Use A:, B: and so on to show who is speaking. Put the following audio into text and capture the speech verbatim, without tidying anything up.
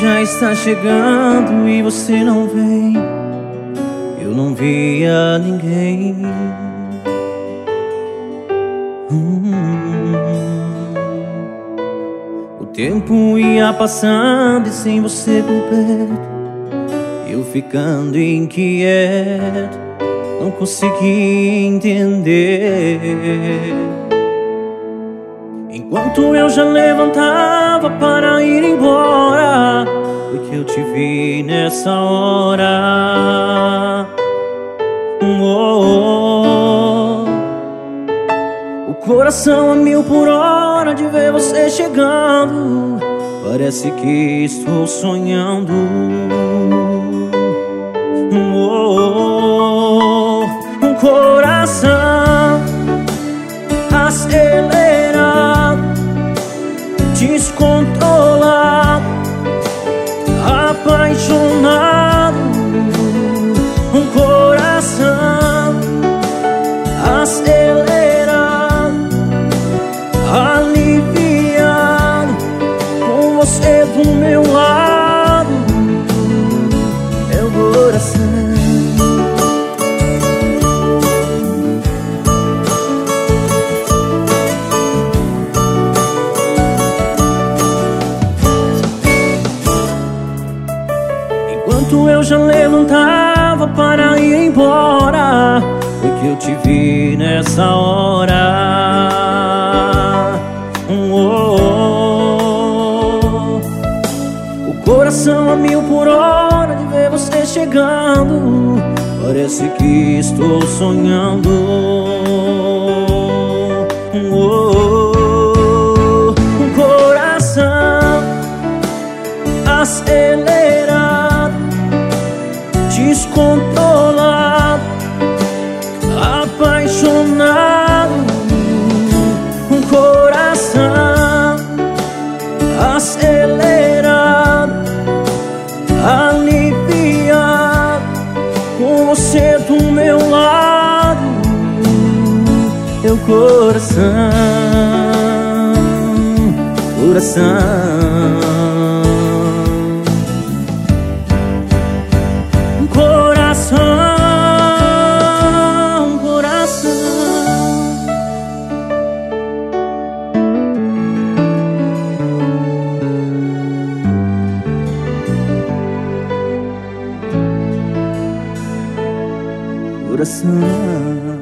A: já está chegando e você não vem. Eu não via ninguém. hum. O tempo ia passando e sem você por perto, eu ficando inquieto, não consegui entender. Enquanto eu já levantava para ir embora, foi que eu te vi nessa hora. oh, oh. O coração a mil por hora de ver você chegando, parece que estou sonhando. oh, oh. Um coração acelerado, descontrolado, apaixonado. Um coração acelerado, aliviado, com você do meu lado. É o coração. Enquanto eu já levantava para ir embora, foi que eu te vi nessa hora. oh, oh. O coração a mil por hora de ver você chegando, parece que estou sonhando. oh, oh. Um coração acelerado, descontrolado, apaixonado. Um coração acelerado, aliviado, com você do meu lado. É o coração, coração. Coração, coração. Coração.